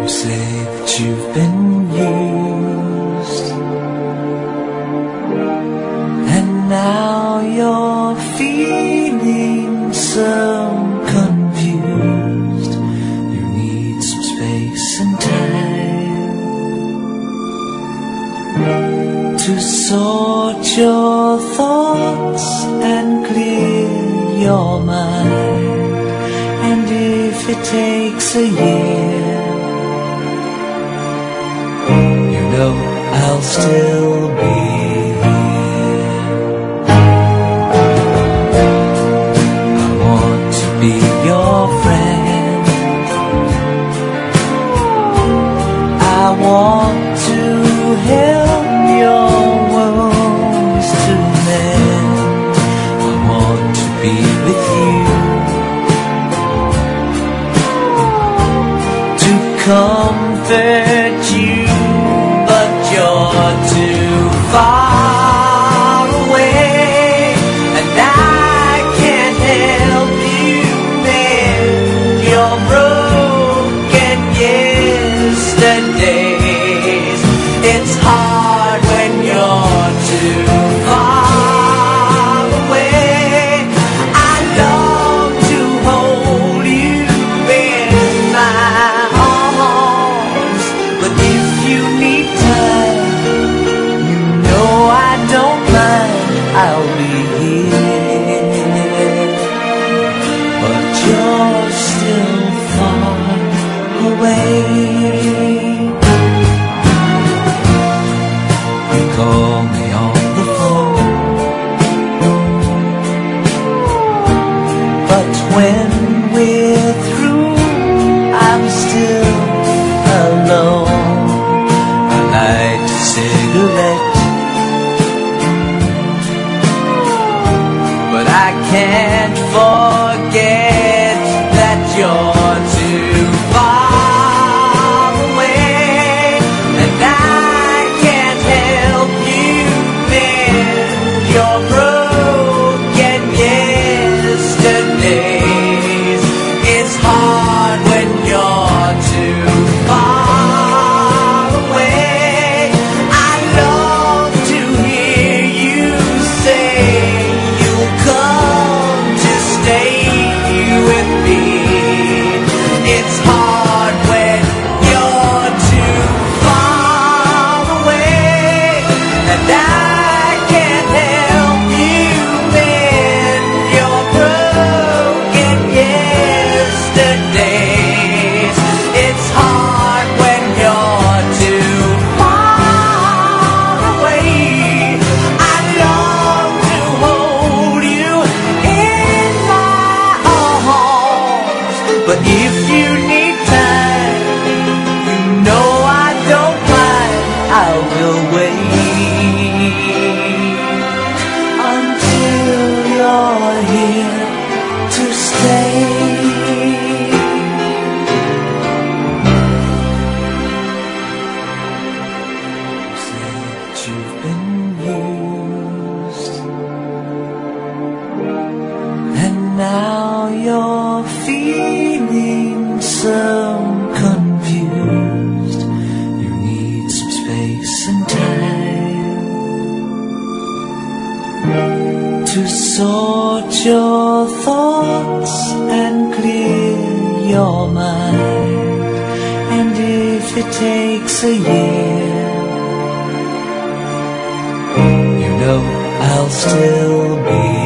say that you've been used, and now you're feeling so confused. You need some space and time to sort your thoughts and clear your mind. And if it takes a year, you know I'll still be here. I want to be your friend. I want to help your wounds to mend. I want to be with you, comfort you, but you're too far away, and I can't help you mend your broken yesterdays. It's hard when you're too far away. I long to hold you in my arms, but if you need time, you know I don't mind. I'll be here, but you're still far away. You call me on the phone, but when we're through, I'm still alone. I light a cigarette, but I can't forget that you're too far away, and I can't help you mend your broken yesterdays. It's hard when you're too far away. I long to hear you say you'll come to stay with me. It's hard when you're too far away, and I can't help you mend your broken yesterdays. It's hard when you're too far away. I long to hold you in my arms, but if you need time, you know I don't mind. I will wait until you're here to stay. Say that you've been used, and now you're feeling so confused. You need some space and time to sort your thoughts and clear your mind. And if it takes a year, you know I'll still be